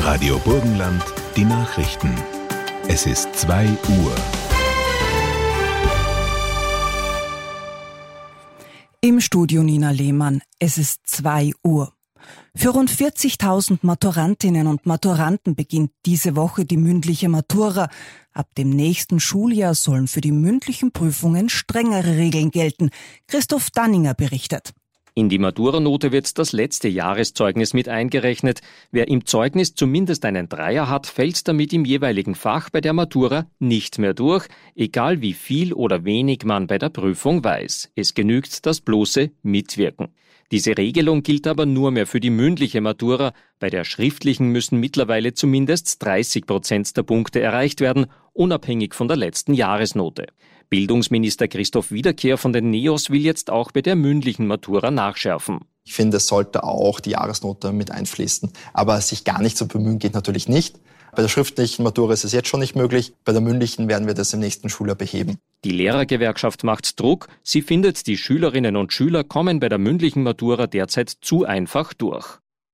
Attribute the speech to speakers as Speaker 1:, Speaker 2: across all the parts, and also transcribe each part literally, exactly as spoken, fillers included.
Speaker 1: Radio Burgenland, die Nachrichten. Es ist zwei Uhr.
Speaker 2: Im Studio Nina Lehmann. Es ist zwei Uhr. Für rund vierzigtausend Maturantinnen und Maturanten beginnt diese Woche die mündliche Matura. Ab dem nächsten Schuljahr sollen für die mündlichen Prüfungen strengere Regeln gelten. Christoph Danninger berichtet.
Speaker 3: In die Maturanote wird das letzte Jahreszeugnis mit eingerechnet. Wer im Zeugnis zumindest einen Dreier hat, fällt damit im jeweiligen Fach bei der Matura nicht mehr durch, egal wie viel oder wenig man bei der Prüfung weiß. Es genügt das bloße Mitwirken. Diese Regelung gilt aber nur mehr für die mündliche Matura. Bei der schriftlichen müssen mittlerweile zumindest dreißig Prozent der Punkte erreicht werden, unabhängig von der letzten Jahresnote. Bildungsminister Christoph Wiederkehr von den NEOS will jetzt auch bei der mündlichen Matura nachschärfen.
Speaker 4: Ich finde, es sollte auch die Jahresnote mit einfließen. Aber sich gar nicht zu bemühen geht natürlich nicht. Bei der schriftlichen Matura ist es jetzt schon nicht möglich. Bei der mündlichen werden wir das im nächsten Schuljahr beheben.
Speaker 3: Die Lehrergewerkschaft macht Druck. Sie findet, die Schülerinnen und Schüler kommen bei der mündlichen Matura derzeit zu einfach durch.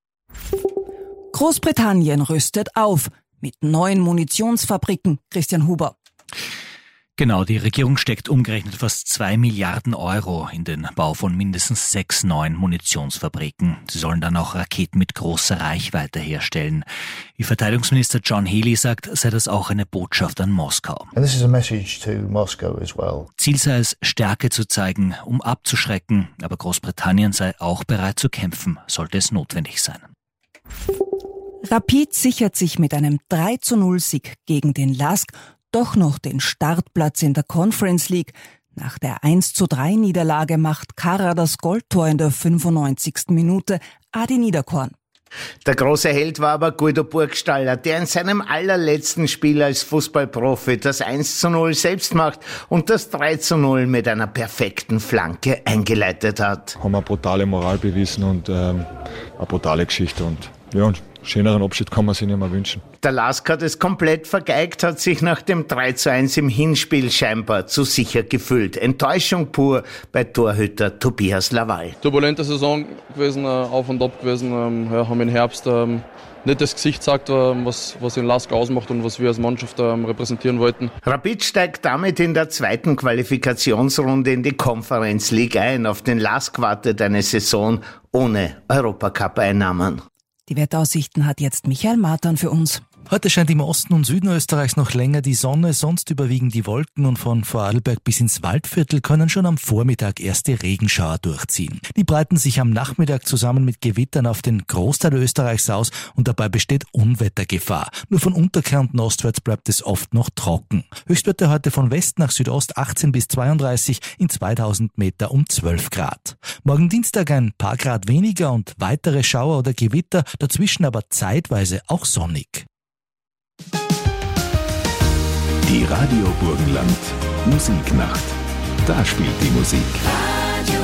Speaker 2: Großbritannien rüstet auf mit neuen Munitionsfabriken. Christian Huber.
Speaker 5: Genau, die Regierung steckt umgerechnet fast zwei Milliarden Euro in den Bau von mindestens sechs neuen Munitionsfabriken. Sie sollen dann auch Raketen mit großer Reichweite herstellen. Wie Verteidigungsminister John Healey sagt, sei das auch eine Botschaft an Moskau.
Speaker 6: And this is a message to Moscow as well.
Speaker 5: Ziel sei es, Stärke zu zeigen, um abzuschrecken. Aber Großbritannien sei auch bereit zu kämpfen, sollte es notwendig sein.
Speaker 2: Rapid sichert sich mit einem drei zu null Sieg gegen den Lask doch noch den Startplatz in der Conference League. Nach der eins zu drei Niederlage macht Kara das Goldtor in der fünfundneunzigsten Minute. Adi Niederkorn.
Speaker 7: Der große Held war aber Guido Burgstaller, der in seinem allerletzten Spiel als Fußballprofi das eins zu null selbst macht und das drei zu null mit einer perfekten Flanke eingeleitet hat.
Speaker 8: Haben eine brutale Moral bewiesen und ähm, eine brutale Geschichte und ja, einen schöneren Abschied kann man sich nicht mehr wünschen.
Speaker 7: Der Lask hat es komplett vergeigt, hat sich nach dem drei zu eins im Hinspiel scheinbar zu sicher gefühlt. Enttäuschung pur bei Torhüter Tobias Lawal.
Speaker 9: Turbulente Saison gewesen, auf und ab gewesen. Ja, haben im Herbst ähm, nicht das Gesicht gesagt, was, was den Lask ausmacht und was wir als Mannschaft ähm, repräsentieren wollten.
Speaker 7: Rapid steigt damit in der zweiten Qualifikationsrunde in die Conference League ein. Auf den Lask wartet eine Saison ohne Europacup-Einnahmen.
Speaker 2: Die Wetteraussichten hat jetzt Michael Martin für uns.
Speaker 10: Heute scheint im Osten und Süden Österreichs noch länger die Sonne, sonst überwiegen die Wolken und von Vorarlberg bis ins Waldviertel können schon am Vormittag erste Regenschauer durchziehen. Die breiten sich am Nachmittag zusammen mit Gewittern auf den Großteil Österreichs aus und dabei besteht Unwettergefahr. Nur von Unterkärnten ostwärts bleibt es oft noch trocken. Höchstwerte heute von West nach Südost achtzehn bis zweiunddreißig, in zweitausend Meter um zwölf Grad. Morgen Dienstag ein paar Grad weniger und weitere Schauer oder Gewitter, dazwischen aber zeitweise auch sonnig.
Speaker 1: Die Radio Burgenland Musiknacht. Da spielt die Musik.
Speaker 11: Radio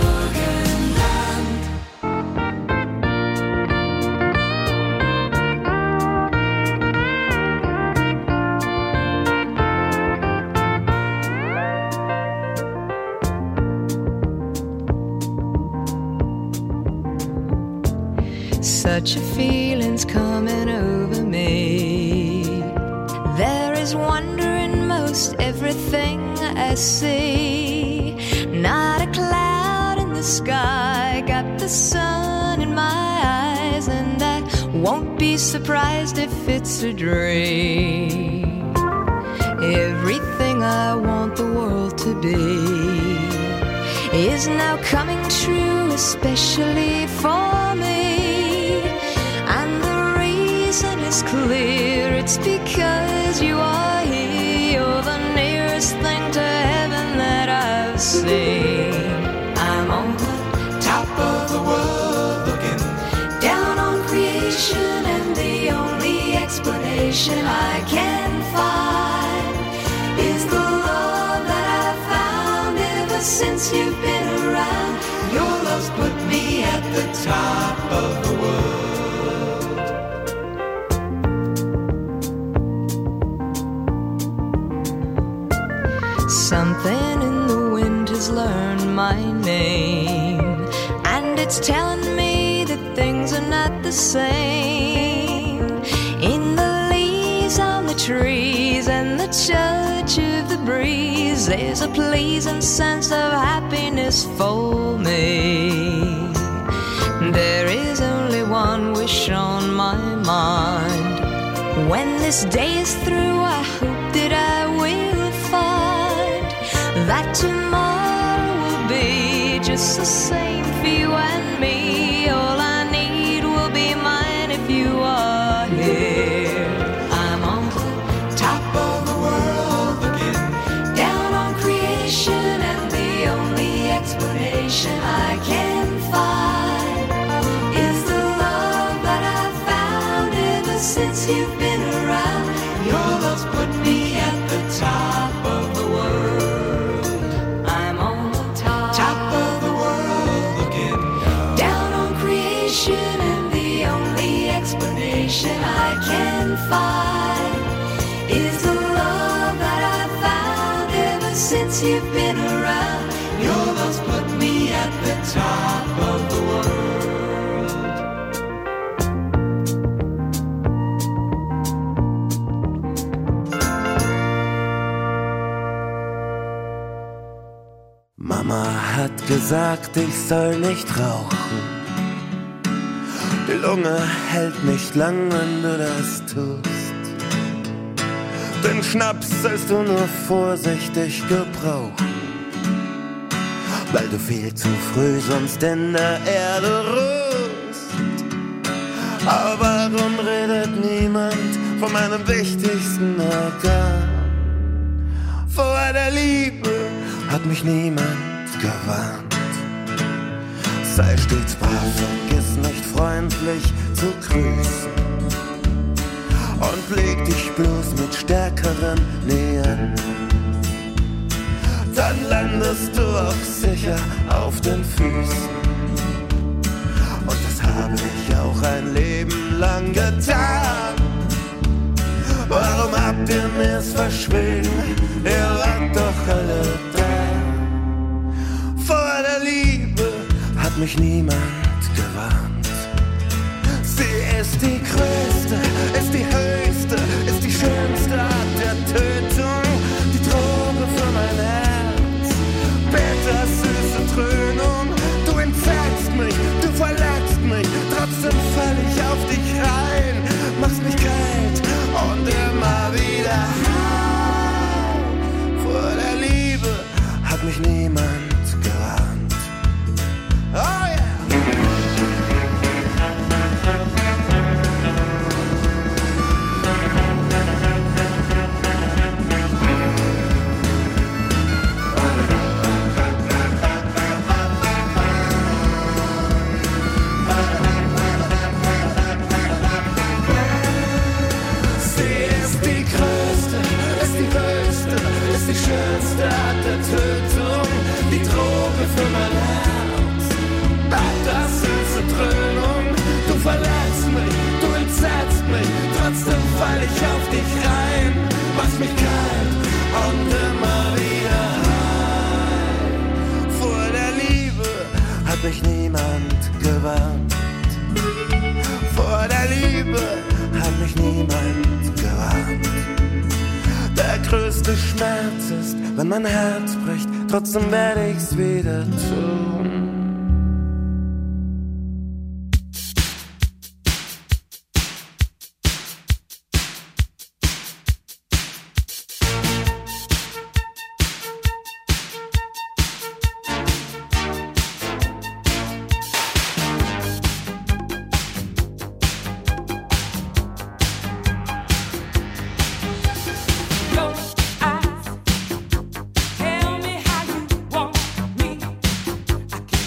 Speaker 12: Burgenland. Such a feeling's coming over me. There is wonder in most everything I see. Not a cloud in the sky, got the sun in my eyes, and I won't be surprised if it's a dream. Everything I want the world to be is now coming true, especially for me. And the reason is clear, it's because you are here. You're the nearest thing to heaven that I've seen. I'm on the top of the world looking down on creation, and the only explanation I can find is the love that I've found ever since you've been around. Your love's put me at the top of the world. Something in the wind has learned my name, and it's telling me that things are not the same. 'cause there's a pleasing sense of happiness for me. There is only one wish on my mind. When this day is through, I hope that I will find that tomorrow will be just the same for you and me. All I need will be mine if you are here. I'm on the top of the world looking down on creation, and the only explanation I can find is the love that I've found ever since you've been around. Your love's put me at the top of the world. I'm on the top, top of the world looking down on creation, and the only explanation I can find is the love that I've found ever since you've been around. Your love's put me at the top of the world.
Speaker 11: Mama hat gesagt, ich soll nicht rauchen. Die Lunge hält nicht lang, wenn du das tust. Den Schnaps sollst du nur vorsichtig gebrauchen, weil du viel zu früh sonst in der Erde ruhst. Aber warum redet niemand von meinem wichtigsten Organ? Vor der Liebe hat mich niemand gewarnt. Sei stets brav, vergiss nicht freundlich zu grüßen und leg dich bloß mit Stärkeren näher. Dann landest du auch sicher auf den Füßen. Und das habe ich auch ein Leben lang getan. Warum habt ihr mir's verschwiegen? Ihr wart doch alle da. Vor der Liebe hat mich niemand gewarnt. Sie ist die größte, ist die höchste, ist die schönste Art der Tötung. Die Droge für mein Herz, bittersüße Dröhnung. Du entzeigst mich, du verletzt mich, trotzdem fall ich auf dich rein. Machst mich kalt und immer wieder heim. Vor der Liebe hat mich niemand gewarnt. Oh yeah! Die schönste Art der Tötung, die Droge für mein Herz. Das süße Dröhnung, du verletzt mich, du entsetzt mich, trotzdem fall ich auf dich rein. Machst mich kalt und immer wieder heim. Vor der Liebe hat mich niemand gewarnt. Vor der Liebe hat mich niemand gewarnt. Der größte Schmerz ist, wenn mein Herz bricht, trotzdem werde ich's wieder tun.
Speaker 13: Tell me how you want me. I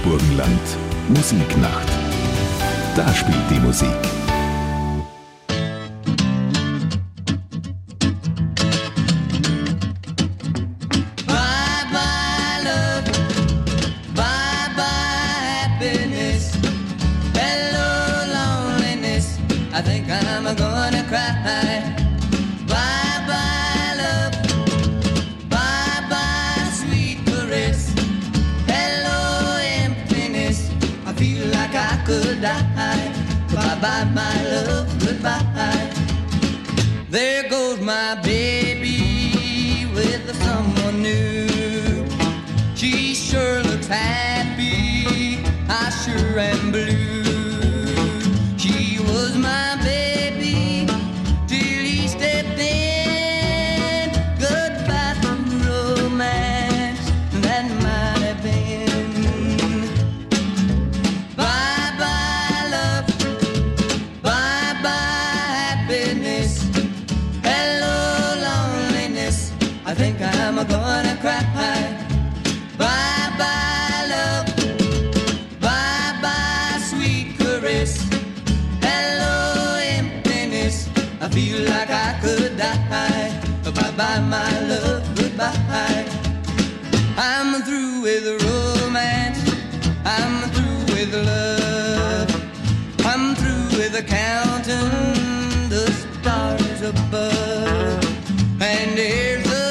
Speaker 1: Burgenland. Musiknacht. Da spielt die Musik.
Speaker 11: Bye-bye, my love, goodbye. There goes my baby with someone new. She sure looks happy, I sure am blue. She was my baby till he stepped in. Goodbye to romance, that might have been. I think I'm gonna cry. Bye-bye, love. Bye-bye, sweet caress. Hello, emptiness. I feel like I could die. Bye-bye, my love, goodbye. I'm through with romance. I'm through with love. I'm through with counting the stars above. And there's a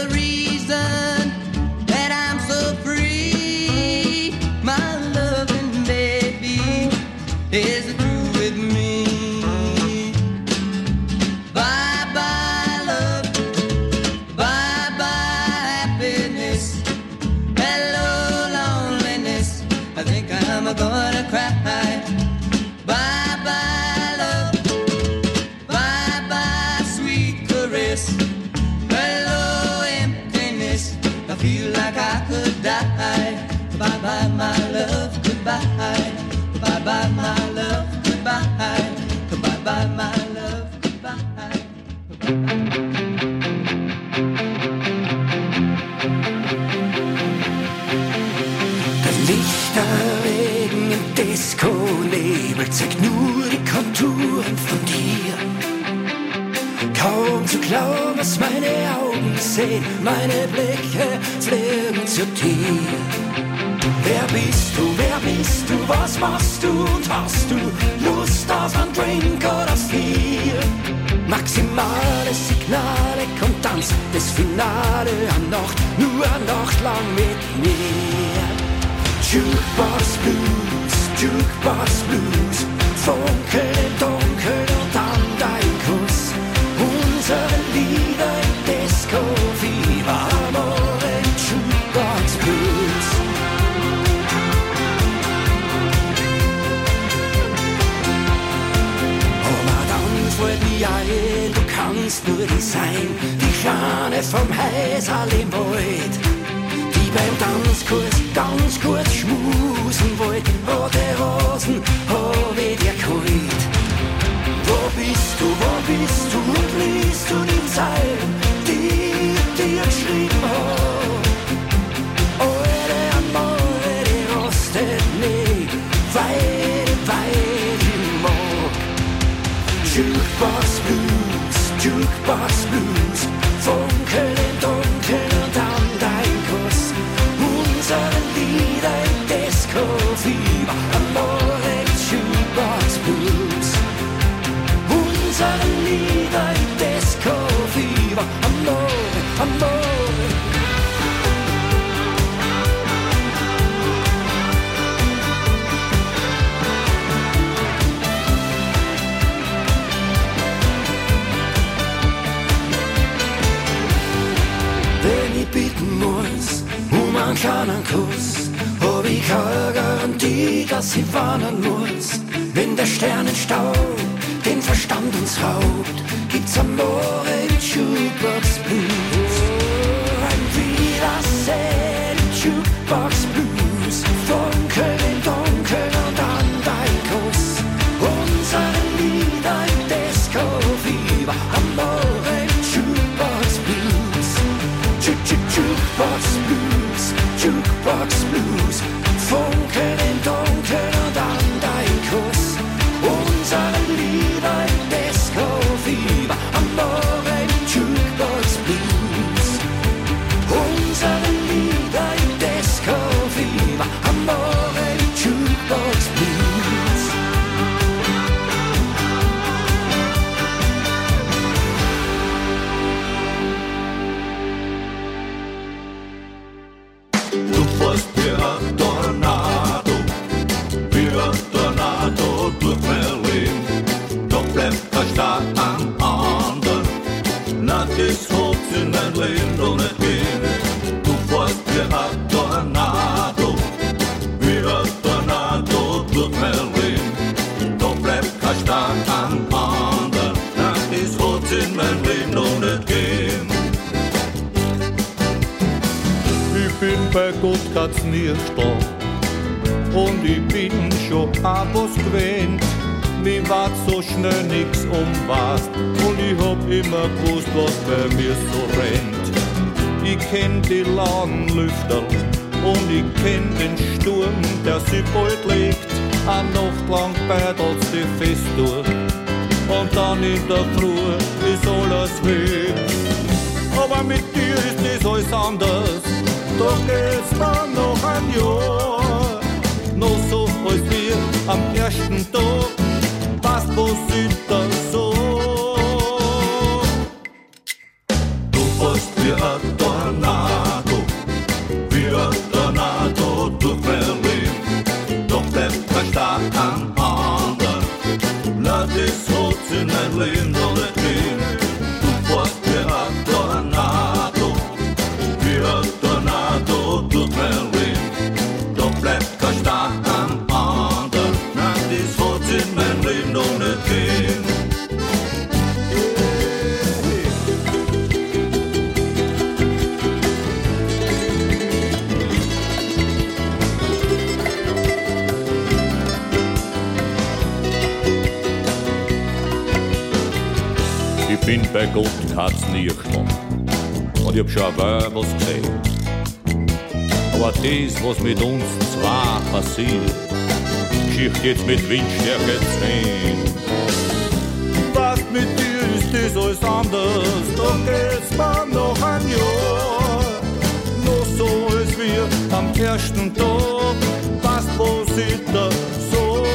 Speaker 11: is through with me. Bye-bye, love. Bye-bye, happiness. Hello, loneliness. I think I'm gonna cry. Bye-bye, love. Bye-bye, sweet caress. Hello, emptiness. I feel like I could die. Bye-bye, my love, goodbye. Bye-bye, my love, goodbye. Bye-bye, my love, goodbye.
Speaker 13: Der Lichterregen im Disco-Nebel zeigt nur die Konturen von dir. Kaum zu glauben, was meine Augen sehen, meine Blicke fliegen zu dir. Wer bist du, wer bist du, was machst du und hast du Lust auf einen Drink oder vier? Maximale Signale, komm, tanz das Finale an Nacht, nur eine Nacht lang mit mir. Jukebox Blues, Jukebox Blues, Funkel im Dunkeln und dann dein Kuss. Unsere Lieder im Disco-Fieber, Amore, Jukebox Blues. Du kannst nur die sein, die Kleine vom Häsal im Wald, die beim Tanzkurs ganz kurz schmusen wollt, rote Rosen hab ich dir geholt. Wo bist du, wo bist du und liest du die Zeilen, die ich dir geschrieben hab? Eure Amore, die rostet nie, weil, weil ich mag. Jukebox Blues, Jukebox Blues, Funkel im Dunkeln und dann dein Kuss. Unsere Lieder im Disco-Fieber, Amore, Jukebox Blues. Unsere Lieder im Disco-Fieber, Amore, Amore. Bitten muss um einen kleinen Kuss, hab ich keine Garantie, dass ich warnen muss. Wenn der Sternenstaub den Verstand uns raubt, gibt's Amore im Jukebox Blues. Ein Wiedersehen im Jukebox Blues, Funkel im Dunkeln und dann dein Kuss. Unsere Lieder im Disco-Fieber, Amore im Jukebox Blues. Jukebox Blues, Jukebox Blues, Funkel im Dunkeln.
Speaker 11: na das hat's in mein Leben noch nicht gegeben. Du fährst wie ein Tornado, wie ein Tornado durch mein Leben. Da bleibt kein Stein am anderen, na das hat's in mein Leben noch nicht gegeben.
Speaker 14: Ich bin bei Gott ganz Nierstand und ich bin schon auch was gewöhnt. Mir ward so schnell nix um was und ich hab immer gewusst, was bei mir so rennt. Ich kenn die lauen Lüfter und ich kenn den Sturm, der sich bald legt. Eine Nacht lang beidelt's die fest durch und dann in der Früh ist alles weg. Aber mit dir ist das alles anders, da geht's mir noch ein Jahr. Noch so als wir am ersten Tag, was passiert da so?
Speaker 11: Du fährst wie ein Tornado, wie ein Tornado durch mein Leben. Doch bleibt kein Stein am anderen, na das hat's in mein Leben noch nicht gegeben. Du fährst wie ein Tornado, wie ein Tornado durch mein Leben. Doch bleibt kein Stein am anderen, na das hat's in mein Leben noch nicht gegeben.
Speaker 14: Ich bin bei Gott Katzenirchmann und ich hab schon ein Weibels gesehen. Aber das, was mit uns zwei passiert, Geschichte jetzt mit Windstärke zehn. Was mit dir ist das alles anders, da geht's mir noch ein Jahr. Noch so als wir am ersten Tag, was passiert da so?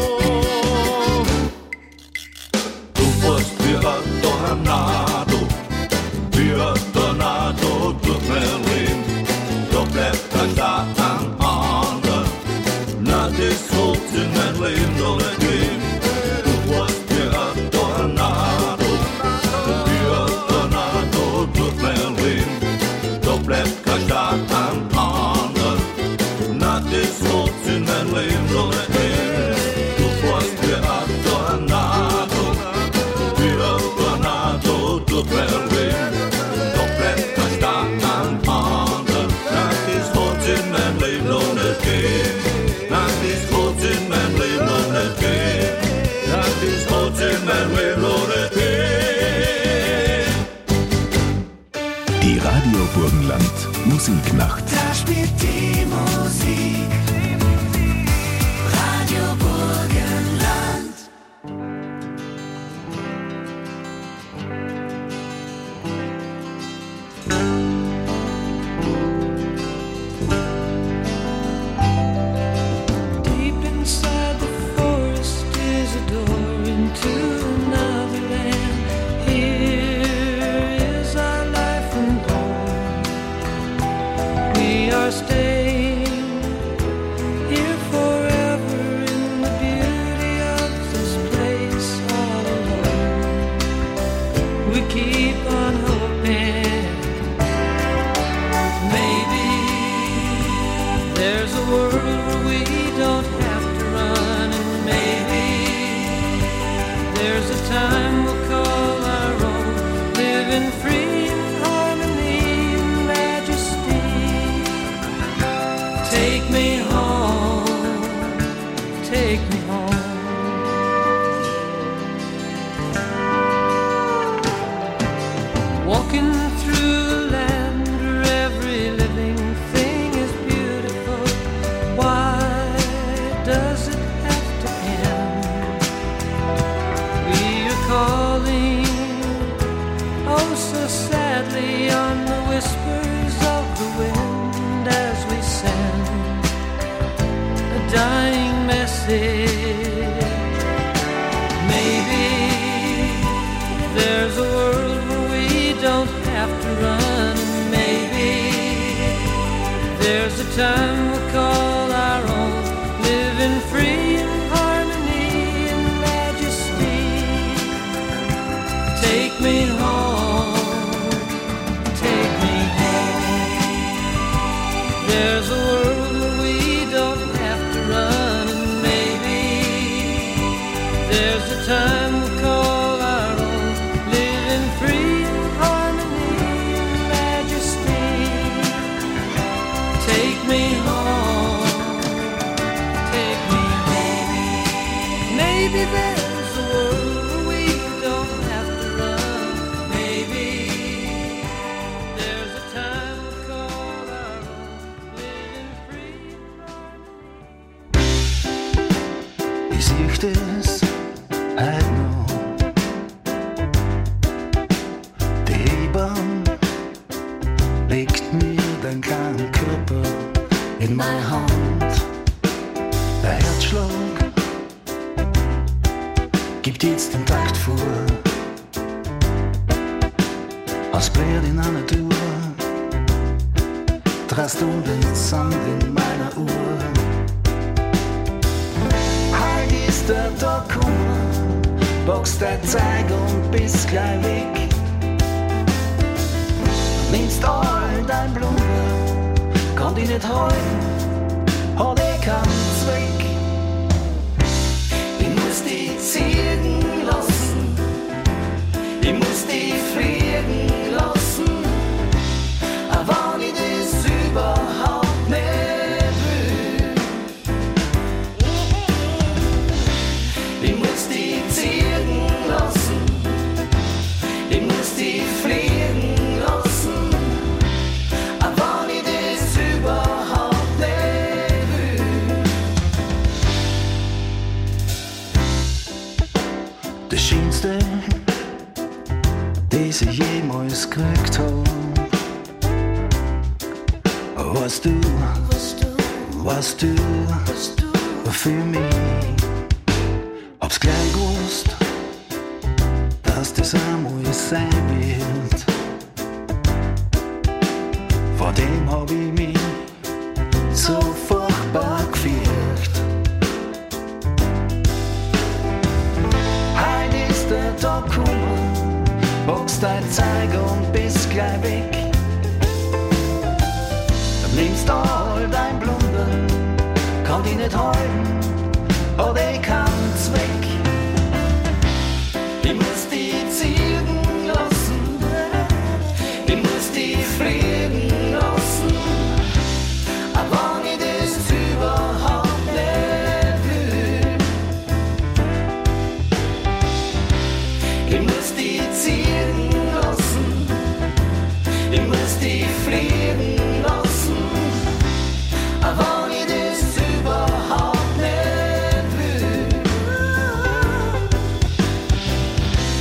Speaker 11: Du fährst wie ein Tornado, wie ein Tornado durch mein Leben. Da bleibt kein Stein am anderen, na das hat's in mein Leben noch nicht gegeben. Du fährst wie ein Tornado, wie ein Tornado durch mein Leben. Da bleibt kein Stein am anderen, na das hat's in mein Leben noch nicht gegeben. Du fährst wie ein Tornado, wie ein Tornado durch mein Leben. Da bleibt kein Stein am anderen, na das hat's in mein Leben noch nicht gegeben. Na das hat's in mein Leben noch nicht gegeben. Na das hat's in mein Leben noch nicht gegeben.
Speaker 1: Die Radio Burgenland Musiknacht.
Speaker 13: Da spielt die Musik. Radio Burgenland.
Speaker 15: Deep inside the forest is a door into another land. Here is our life and home. We are staying here forever in the beauty of this place all alone. We keep on hoping maybe there's a world where we don't have to run, and maybe there's a time we'll call our own, living free in harmony and majesty. Take me home, take me home. Walking through a land where every living thing is beautiful. Why does it have to end? We are calling, oh so sadly, on the whispers of the wind as we send a dying message. Maybe there's a world where we don't have to run, and maybe there's a time we'll call our own, living free in harmony and majesty. Take me home,
Speaker 16: was bläht in einer Tour. Drei Stunden Sand in meiner Uhr. Halt ist der Tag gekommen, bockst dein Zeug und bist gleich weg. Nimmst all dein Blumen, kann dich nicht halten, hat eh keinen Zweck. Ich muss die ziehen lassen, ich muss die fliegen lassen, aber wenn ich das überhaupt nicht will. Ich muss die ziehen lassen, ich muss die fliegen lassen, aber wenn ich das überhaupt nicht will. Das Schönste, das ich jemals gekriegt hab, was du, was du, für mich. Hab's gleich gewusst, dass das einmal sein wird. Vor dem hab ich mich so furchtbar gefürcht. Heute ist der Tag gekommen, bockst dein Zeug und bist gleich weg. Nimmst all dein Blunden, kann dich nicht halten, hat eh keinen Zweck. Ich muss die ziehen lassen, ich muss die fliegen lassen, aber wenn ich das überhaupt nicht will. Ich muss die ziehen lassen, ich muss die fliegen lassen, aber wenn ich das überhaupt nicht will.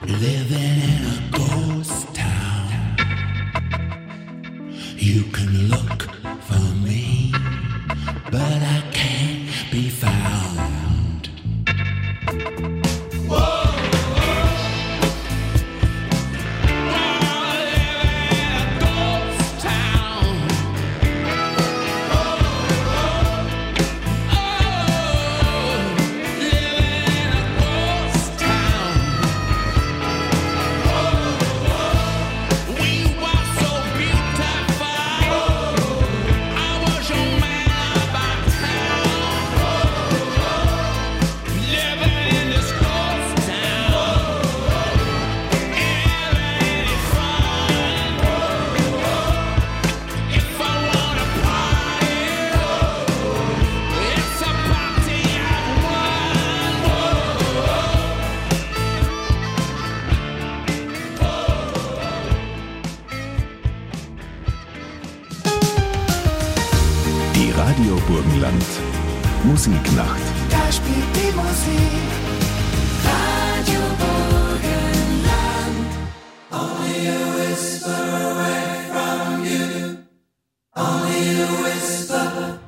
Speaker 11: living in a ghost town. You can look for me, but I can't be found. Whoa!
Speaker 1: Radio Burgenland Musiknacht.
Speaker 11: Da spielt die Musik. Radio Burgenland. Only a whisper away from you. Only a whisper.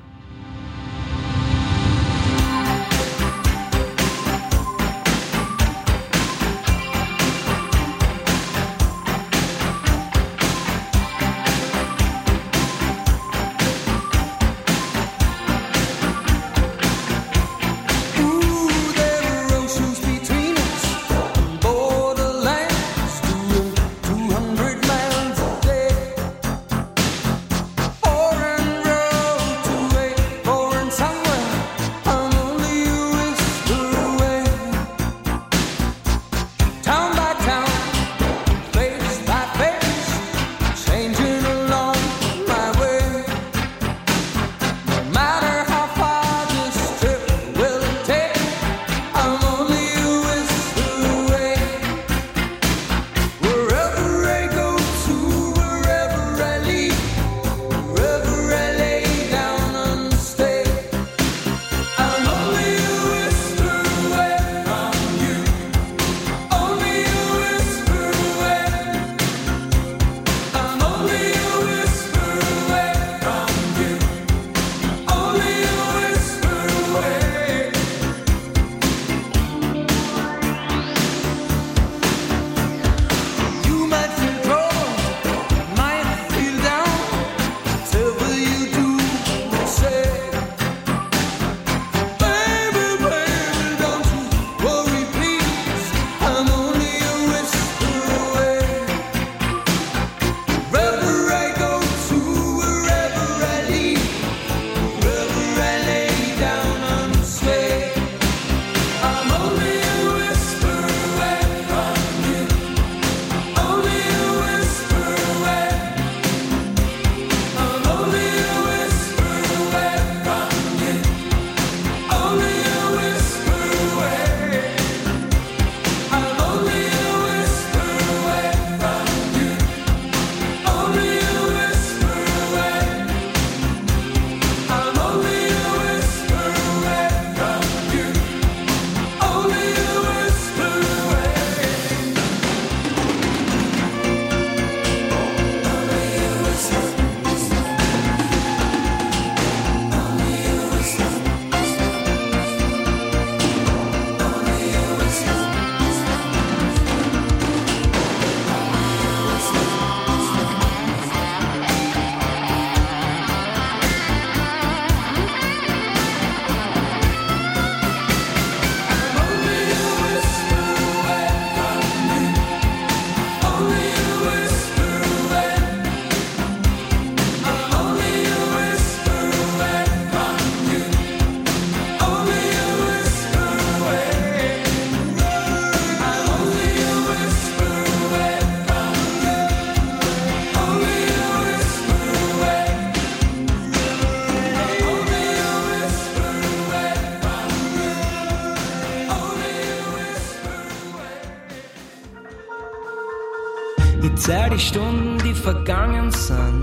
Speaker 15: Ich zähl die Stunden, die vergangen sind.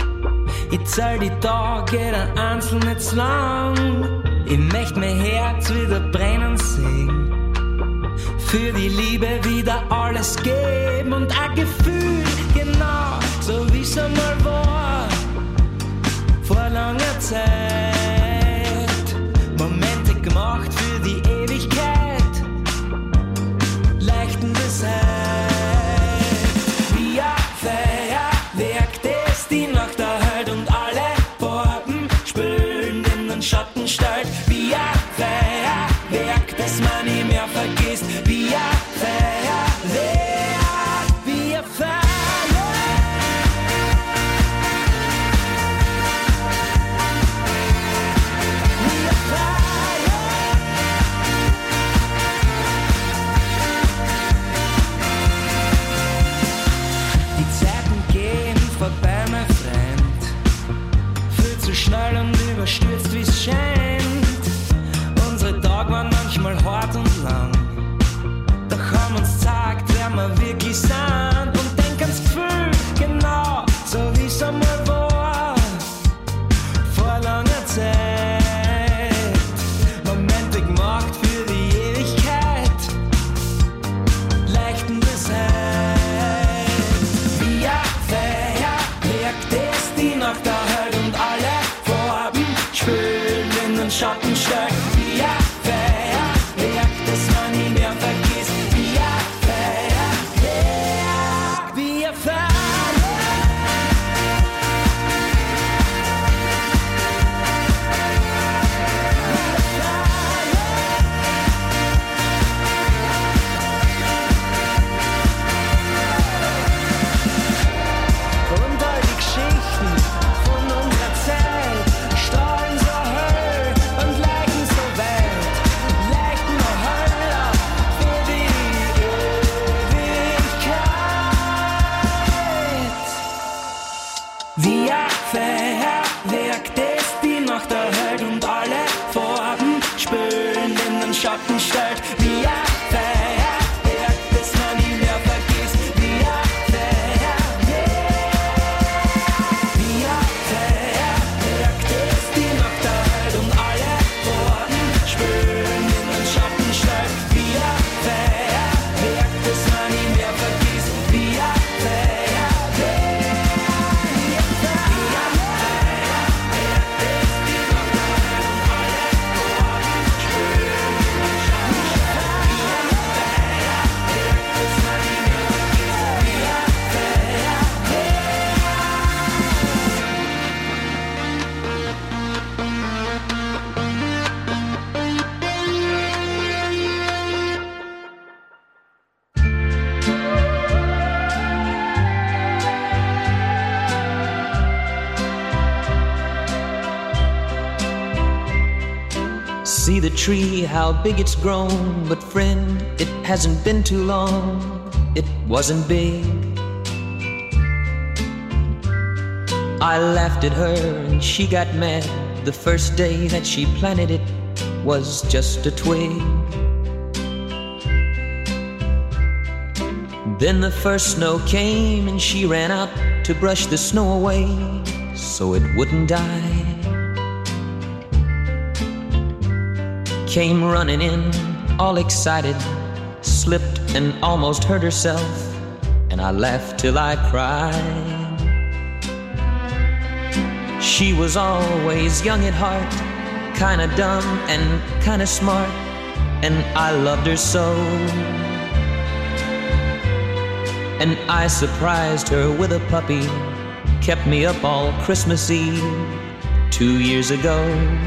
Speaker 15: Ich zähl die Tage, jeder einzeln nicht zu lang. Ich möcht mein Herz wieder brennen sehen. für die Liebe wieder alles geben und ein Gefühl, genau so wie es einmal war, vor langer Zeit. Momente gemacht für die Ewigkeit, leichten Bescheid. Wie ein Feuerwerk, das die Nacht erhält und alle Farben spülen in den Schatten stellt. Wie ein Feuerwerk, das man nie mehr vergisst. Wie ein Feuerwerk, wie ein Feuerwerk. Vorbei, mein Freund, viel zu schnell und überstürzt, wie's scheint. Unsere Tage waren manchmal hart und lang, doch haben uns gezeigt, wer wir wirklich sind. Und denk ans Gefühl, genau so wie's einmal war, vor langer Zeit. Momente gemacht für die Ewigkeit, leichten Bescheid. Das die Nacht erhält und alle Farben spülen in den Schatten stellt. Wie ein Feuerwerk, das man nie mehr vergisst. Wie ein Feuerwerk, wie ein Feuerwerk. Wie ein Feuerwerk, das die Nacht erhält und alle Farben spülen in den Schatten stellt. Wie ein Feuerwerk, das man nie mehr vergisst. Wie ein Feuerwerk, wie ein Feuerwerk, das die Nacht erhält und alle Farben spülen in den Schatten stellt. Wie ein Feuerwerk, das man nie mehr vergisst. Wie ein Feuerwerk.
Speaker 17: See the tree, how big it's grown. But friend, it hasn't been too long. It wasn't big. I laughed at her and she got mad. The first day that she planted it was just a twig. Then the first snow came and she ran out to brush the snow away so it wouldn't die. Came running in, all excited, slipped and almost hurt herself, and I laughed till I cried. She was always young at heart, kinda dumb and kinda smart, and I loved her so. And I surprised her with a puppy, kept me up all Christmas Eve two years ago.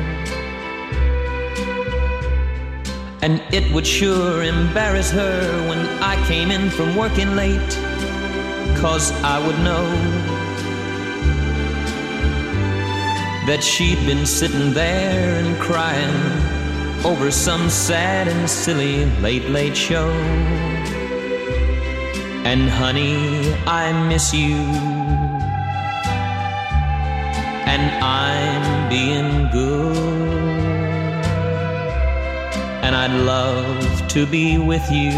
Speaker 17: And it would sure embarrass her when I came in from working late, 'cause I would know that she'd been sitting there and crying over some sad and silly late, late show. And honey, I miss you, and I'm being good. And I'd love to be with you,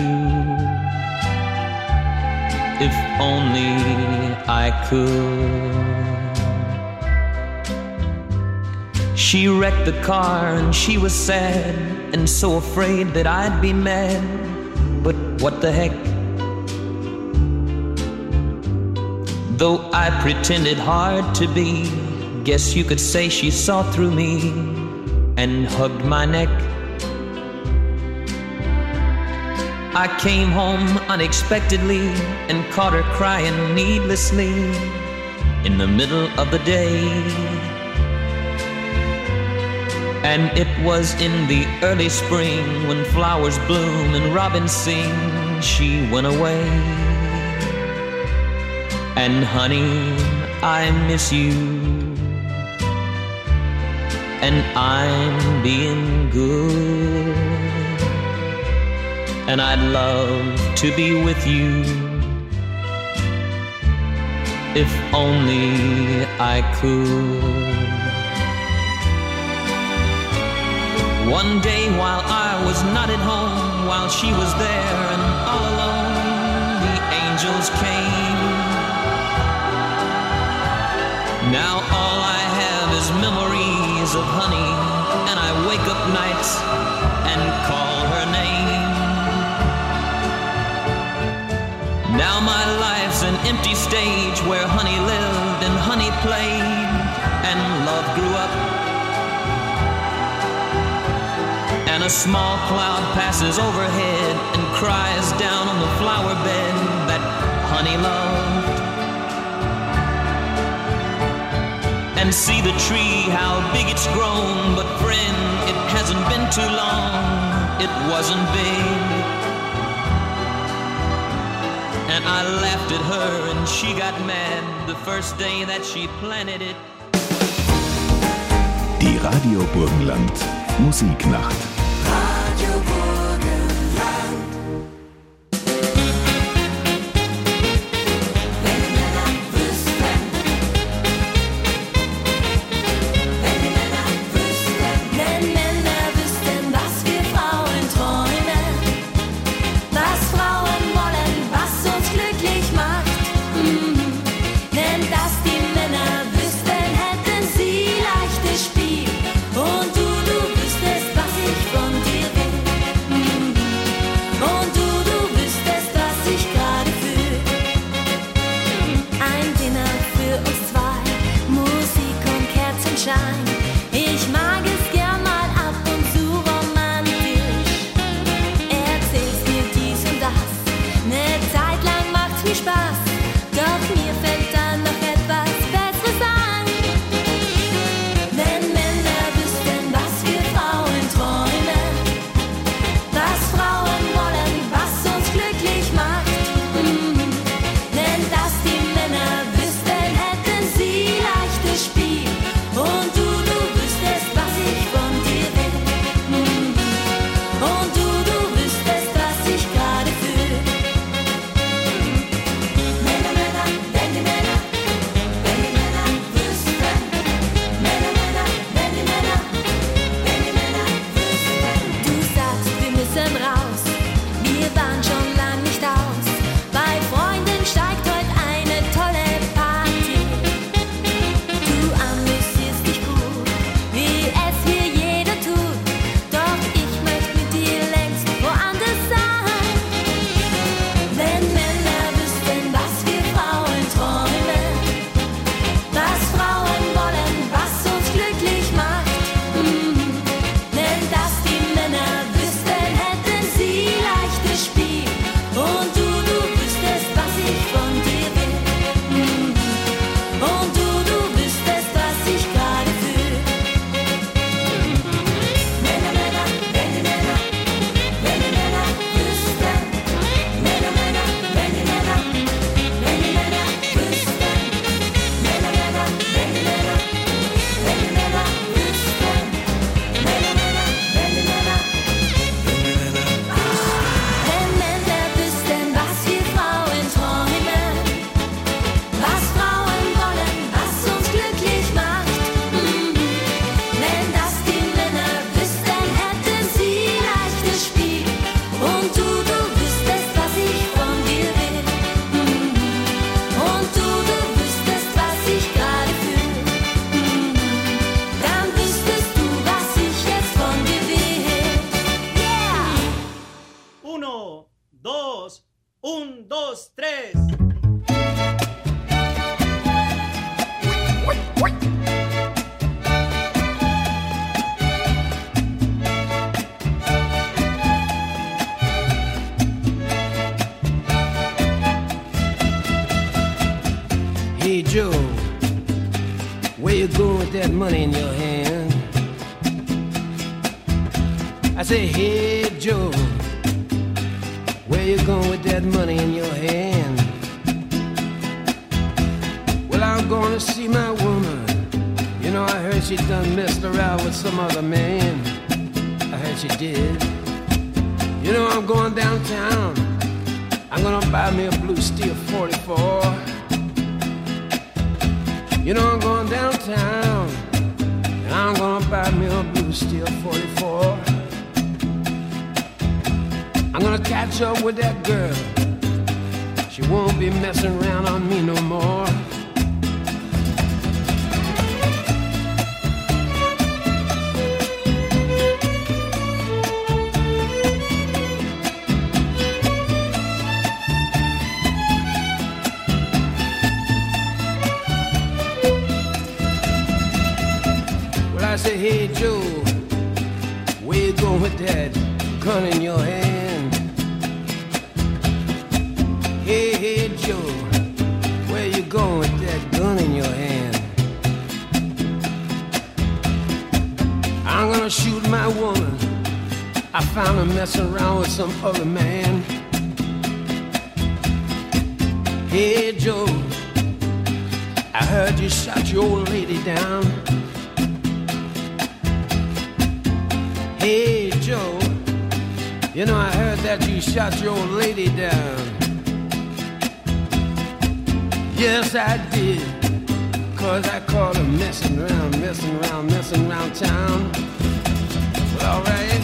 Speaker 17: if only I could. She wrecked the car and she was sad and so afraid that I'd be mad. But what the heck? Though I pretended hard to be, guess you could say she saw through me and hugged my neck. I came home unexpectedly and caught her crying needlessly in the middle of the day. And it was in the early spring when flowers bloom and robins sing, she went away. And honey, I miss you, and I'm being good, and I'd love to be with you if only I could. One day while I was not at home, while she was there and all alone, the angels came. Now all I have is memories of honey, and I wake up nights and call her name. Now my life's an empty stage where honey lived and honey played and love grew up. And a small cloud passes overhead and cries down on the flower bed that honey loved. And see the tree, how big it's grown, but friend, it hasn't been too long, it wasn't big. And I laughed at her and she got mad the first day that she planted it.
Speaker 1: Die Radio Burgenland Musiknacht.
Speaker 11: Radio Burgenland. Wenn die Männer wüssten, wenn die Männer wüssten, wenn Männer wüssten, was wir Frauen träumen, was Frauen wollen, was uns glücklich macht. Mhm. Wenn das die Männer wüssten, hätten sie leichtes Spiel. Und du, du wüsstest, was ich wollte.
Speaker 18: Un, dos, tres.
Speaker 19: Hey Joe, where you going with that money in your hand? I say, hey Joe, where you going with that money in your hand? Well, I'm going to see my woman. You know, I heard she done messed around with some other man. I heard she did. You know, I'm going downtown. I'm gonna buy me a blue steel forty-four. You know I'm going downtown, and I'm gonna buy me a blue steel forty-four. I'm gonna catch up with that girl. She won't be messing around on me no more. I say, hey Joe, where you going with that gun in your hand? Hey, hey Joe, where you going with that gun in your hand? I'm gonna shoot my woman. I found her messing around with some other man. Hey Joe, I heard you shot your old lady down. Hey Joe, you know I heard that you shot your old lady down. Yes I did, cause I caught her messing around, messing around, messing around town. Well alright.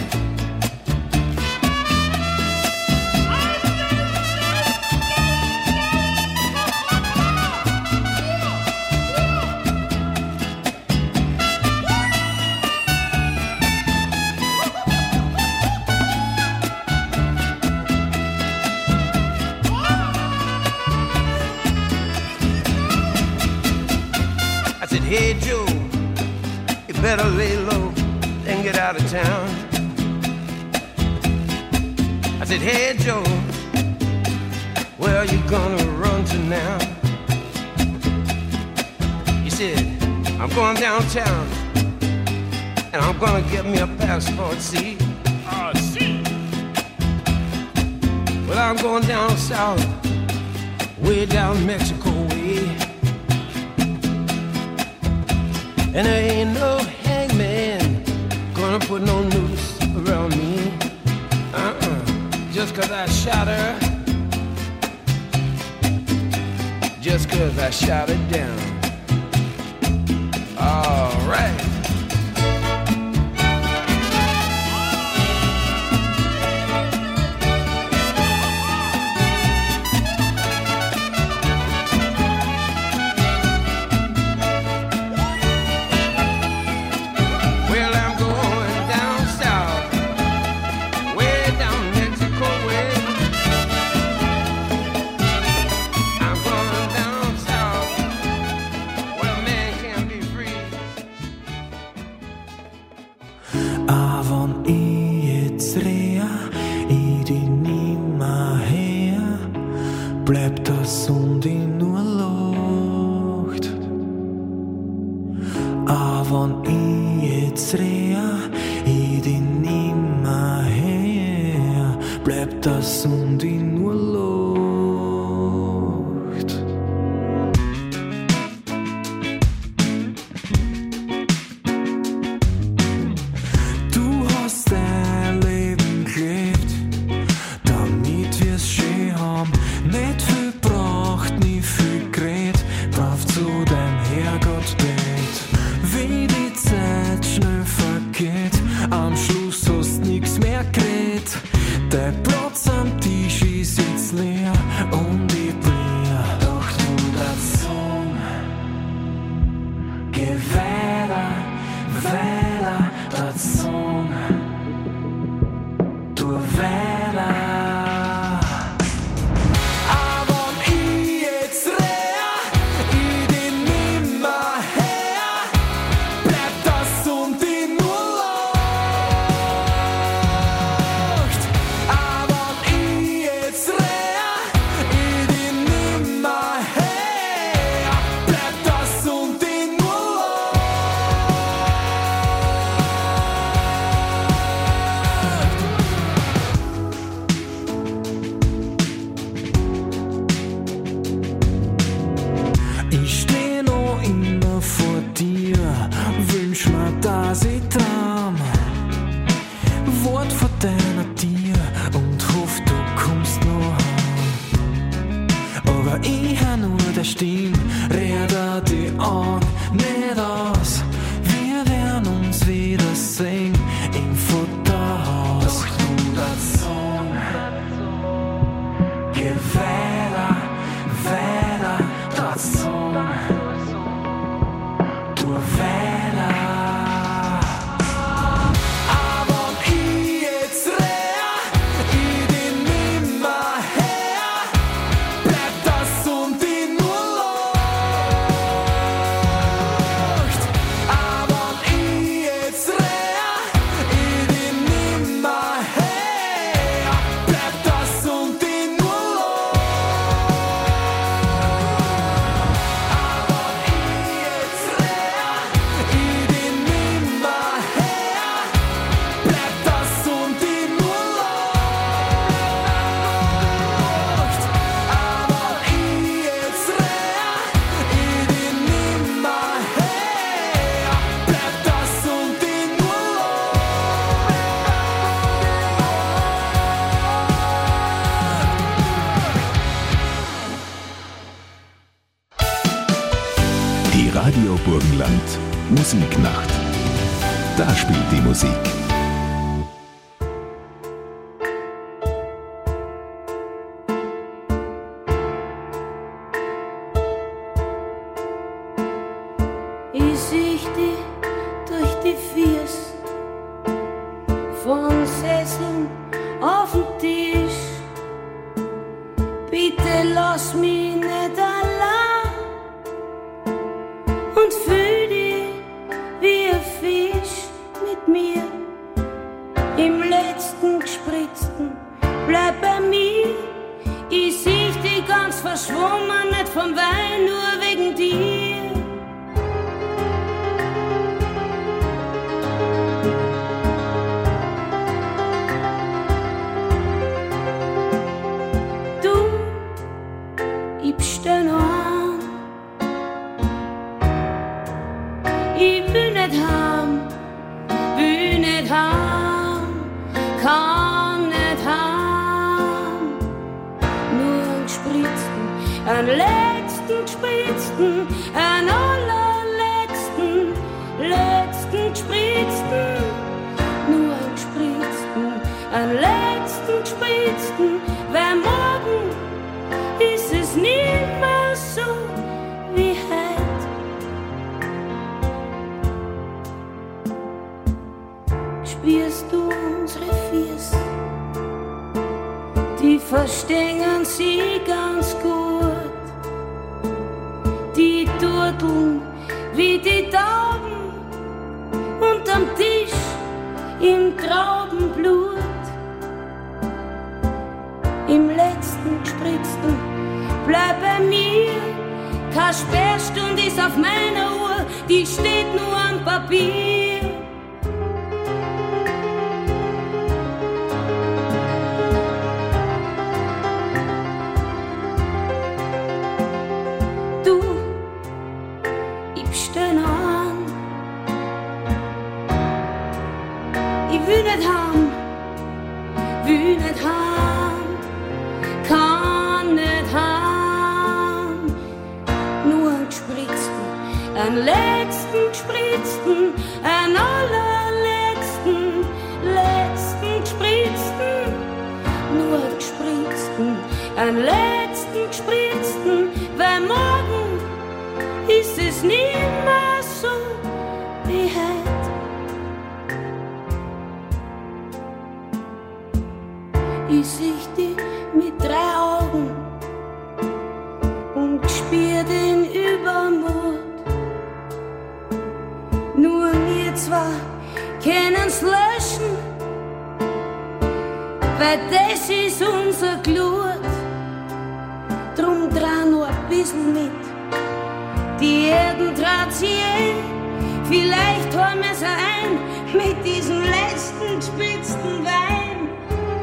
Speaker 19: Hey Joe, you better lay low and get out of town. I said, hey Joe, where are you gonna run to now? He said, I'm going downtown and I'm gonna get me a passport, see? Ah, see. Well, I'm going down south, way down Mexico way. And there ain't no hangman gonna put no noose around me. Uh-uh, just cause I shot her. Just cause I shot her down. All right.
Speaker 11: Am Schluss hast nix mehr geredet. Der Platz am Tisch ist
Speaker 15: aber ich hör nur der Stimme, rede die Augen nicht aus. Wir werden uns wiedersehen im Futterhaus. Doch du dazu, geh weiter, weiter dazu, tu weiter. Aber ich jetzt rehr, ich bin nimmer her, bleib das und die nur lacht. Aber ich jetzt rehr, ich bin nimmer her, bleib das und die nur lacht. Aber ich jetzt rehr, ich bin nimmer her, bleib das und die nur lacht. Aber ich jetzt rehr, ich bin nimmer her, bleib das und die nur
Speaker 1: Die Radio Burgenland Musiknacht. Da spielt die Musik.
Speaker 18: Ich sieh dich durch die Fiers von Sesseln auf den Tisch. Bitte lass mich nicht allein und fühl dich wie ein Fisch mit mir. Im letzten gespritzten bleib bei mir. Ich sieh dich ganz verschwommen, nicht vom Wein, nur wegen dir. Du, ich bestell noch an. Ich will nicht heim, will nicht heim, kann nicht heim. Nur einen gespritzten, einen letzten gespritzten, einen allerletzten, letzten gespritzten. Nur einen gespritzten, einen letzten gespritzten, weil morgen ist es nimmer so wie heut. Spürst du unsere Fiers? Die verstehen sie ganz gut. Die turteln wie die Tauben unterm Tisch im Traubenblut. Im letzten gespritzten bleib bei mir. Keine Sperrstunde ist auf meiner Uhr, die steht nur am Papier. Du, ich bestell noch an. Ich will nicht haben, will nicht haben, kann nicht haben. Nur einen gespritzten, einen letzten gespritzten, einen allerletzten, letzten gespritzten. Nur einen gespritzten, einen letzten gespritzten, weil morgen ist es nimmer so wie heut. Ich sieh dich mit drei Augen und spür den Übermut. Nur wir zwei können's löschen, weil das ist unser Glut. Drum dreh nur ein bisschen mit. Die Erden draht sie eh, vielleicht holen wir's ein mit diesem letzten gespitzten Wein.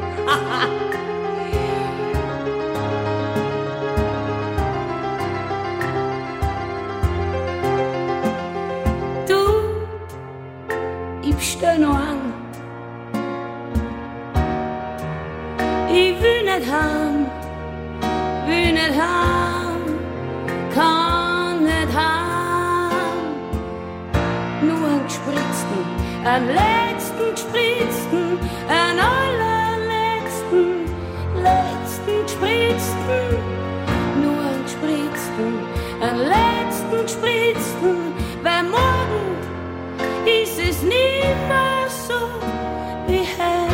Speaker 18: Du, ich bestell noch an. Ich will nicht heim, will nicht heim. einen letzten gespritzten, einen allerletzten, letzten gespritzten, nur einen gespritzten, einen letzten gespritzten, weil morgen ist es nimmer so wie heute.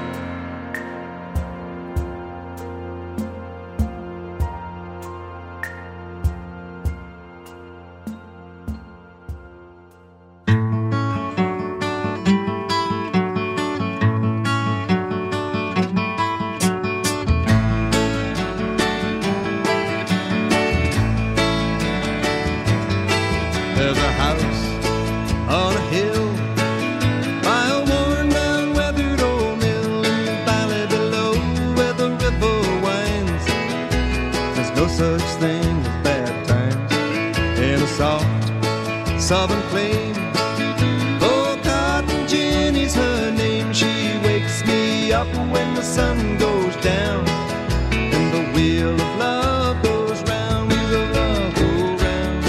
Speaker 11: There's a house on a hill by a worn-down, weathered old mill in the valley below where the river winds. There's no such thing as bad times in a soft southern plain. Oh, Cotton Jenny's her name. She wakes me up when the sun goes down and the wheel of love goes round. Wheel of love go round.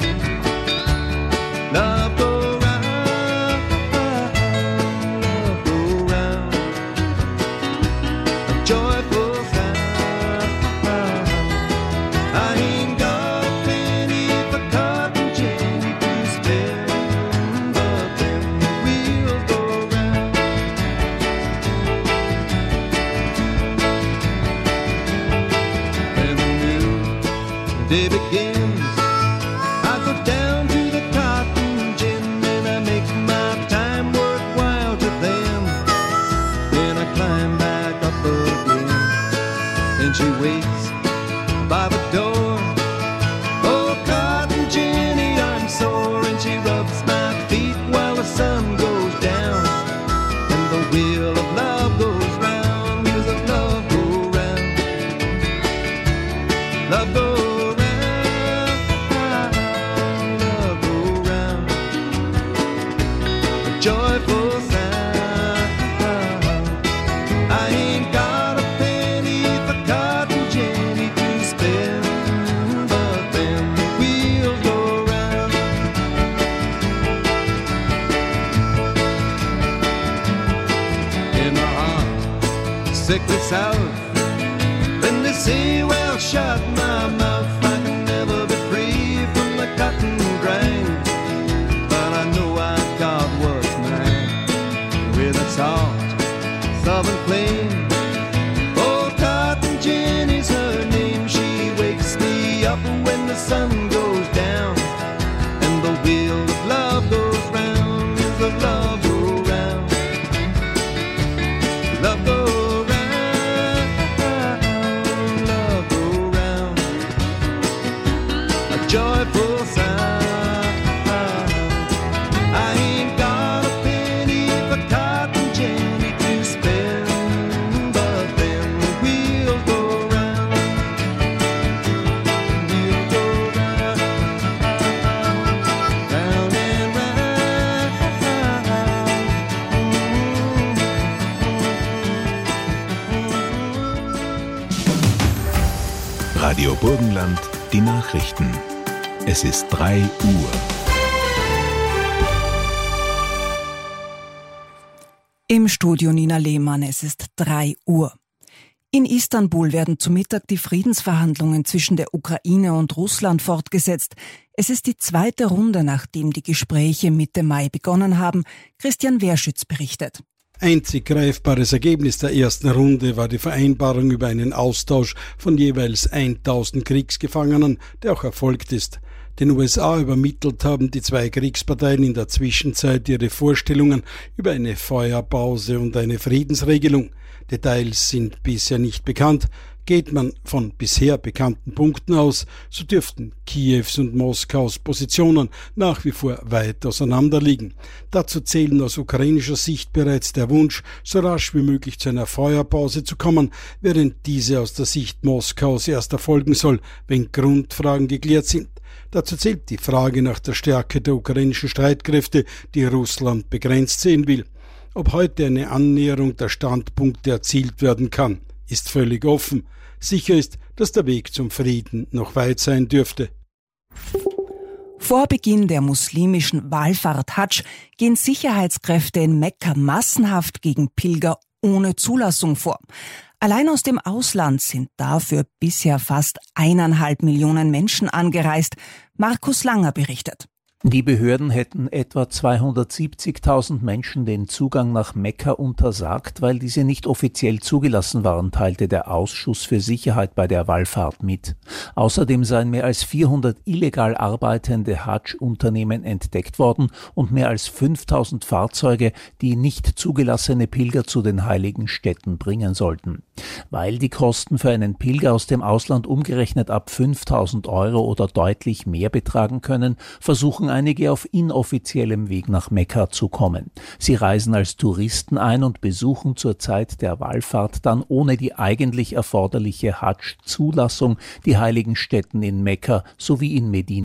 Speaker 11: Love go round, love go round. A joyful sound. I ain't got a penny for Cotton Jenny to spare, but then the wheels go round. And the new day begins. I go down to the cotton gin and I make my time worthwhile to them. Then I climb back up again and she waits by the door. Oh, Cotton Jenny, I'm sore, and she rubs my feet while the sun goes down and the wheel of love goes round. Wheels of love go round. Love go round, love go round. A joyful sound. I ain't got a penny for Cotton Jenny to spend, but then the wheels go round. In the hot, sickly south, when they say, well, shut my mouth, I can never be free from the cotton grind. But I know I've got what's mine with a soft southern plain. Oh, Cotton Jenny's her name. She wakes me up when the sun goes down and the wheel of love goes round. Wheels of love go round. Love go round, love go round. A joyful sound. I ain't got a penny for Cotton Jenny to spend, but then the wheels go round. Wheels go round, round and round.
Speaker 1: Radio Burgenland, die Nachrichten. Es ist drei Uhr.
Speaker 2: Im Studio Nina Lehmann, es ist drei Uhr. In Istanbul werden zu Mittag die Friedensverhandlungen zwischen der Ukraine und Russland fortgesetzt. Es ist die zweite Runde, nachdem die Gespräche Mitte Mai begonnen haben. Christian Wehrschütz berichtet.
Speaker 20: Einzig greifbares Ergebnis der ersten Runde war die Vereinbarung über einen Austausch von jeweils tausend Kriegsgefangenen, der auch erfolgt ist. Den U S A übermittelt haben die zwei Kriegsparteien in der Zwischenzeit ihre Vorstellungen über eine Feuerpause und eine Friedensregelung. Details sind bisher nicht bekannt. Geht man von bisher bekannten Punkten aus, so dürften Kiews und Moskaus Positionen nach wie vor weit auseinanderliegen. Dazu zählen aus ukrainischer Sicht bereits der Wunsch, so rasch wie möglich zu einer Feuerpause zu kommen, während diese aus der Sicht Moskaus erst erfolgen soll, wenn Grundfragen geklärt sind. Dazu zählt die Frage nach der Stärke der ukrainischen Streitkräfte, die Russland begrenzt sehen will. Ob heute eine Annäherung der Standpunkte erzielt werden kann, ist völlig offen. Sicher ist, dass der Weg zum Frieden noch weit sein dürfte.
Speaker 2: Vor Beginn der muslimischen Wallfahrt Hadsch gehen Sicherheitskräfte in Mekka massenhaft gegen Pilger ohne Zulassung vor. Allein aus dem Ausland sind dafür bisher fast eineinhalb Millionen Menschen angereist. Markus Langer berichtet.
Speaker 21: Die Behörden hätten etwa zweihundertsiebzigtausend Menschen den Zugang nach Mekka untersagt, weil diese nicht offiziell zugelassen waren, teilte der Ausschuss für Sicherheit bei der Wallfahrt mit. Außerdem seien mehr als vierhundert illegal arbeitende Hadsch-Unternehmen entdeckt worden und mehr als fünftausend Fahrzeuge, die nicht zugelassene Pilger zu den heiligen Städten bringen sollten. Weil die Kosten für einen Pilger aus dem Ausland umgerechnet ab fünftausend Euro oder deutlich mehr betragen können, versuchen einige auf inoffiziellem Weg nach Mekka zu kommen. Sie reisen als Touristen ein und besuchen zur Zeit der Wallfahrt dann ohne die eigentlich erforderliche Hadsch-Zulassung die heiligen Stätten in Mekka sowie in Medina